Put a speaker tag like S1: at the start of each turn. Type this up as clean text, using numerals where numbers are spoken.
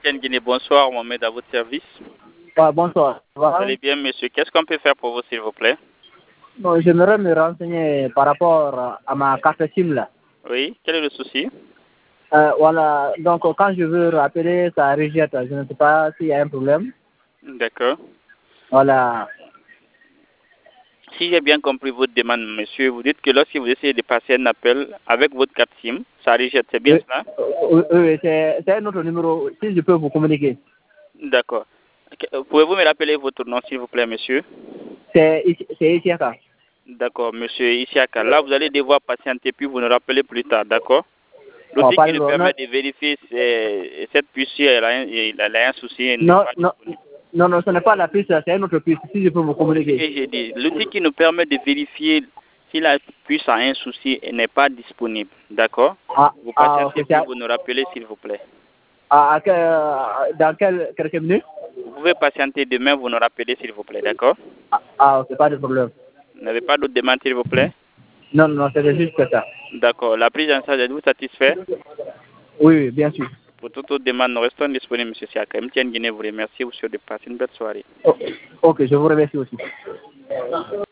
S1: Etienne Guinée, bonsoir, Mohamed, à votre service.
S2: Bonsoir.
S1: Vous allez bien, monsieur? Qu'est-ce qu'on peut faire pour vous, s'il vous plaît?
S2: Bon, j'aimerais me renseigner par rapport à ma carte SIM là.
S1: Oui, quel est le souci?
S2: Voilà, donc quand je veux rappeler, ça rejette. Je ne sais pas s'il y a un problème.
S1: D'accord.
S2: Voilà.
S1: Si j'ai bien compris votre demande, monsieur, vous dites que lorsque vous essayez de passer un appel avec votre carte SIM, ça rejette, c'est bien cela?
S2: Oui, c'est un autre numéro. Si je peux vous communiquer.
S1: D'accord. Pouvez-vous me rappeler votre nom, s'il vous plaît, monsieur?
S2: C'est Isiaka.
S1: D'accord, monsieur Isiaka. Là, vous allez devoir patienter, puis vous nous rappelez plus tard, d'accord? L'outil qui nous permet de vérifier cette puce, elle a un souci.
S2: Non, ce n'est pas la puce, c'est une autre puce. Si je peux vous communiquer.
S1: L'outil qui nous permet de vérifier si la puce a un souci n'est pas disponible, d'accord? Vous patientez, puis vous nous rappelez, s'il vous plaît.
S2: Dans quelques minutes?
S1: Vous pouvez patienter demain, vous nous rappelez, s'il vous plaît, d'accord?
S2: Ok, pas de problème.
S1: Vous n'avez pas d'autres demandes, s'il vous plaît?
S2: Non, c'est juste ça.
S1: D'accord. La prise en charge, êtes-vous satisfait?
S2: Oui, bien sûr.
S1: Pour toute autre demande, nous restons disponibles, M. Siaka. MTN Guinée vous remercie. Vous souhaite de passer une belle soirée.
S2: Ok, je vous remercie aussi.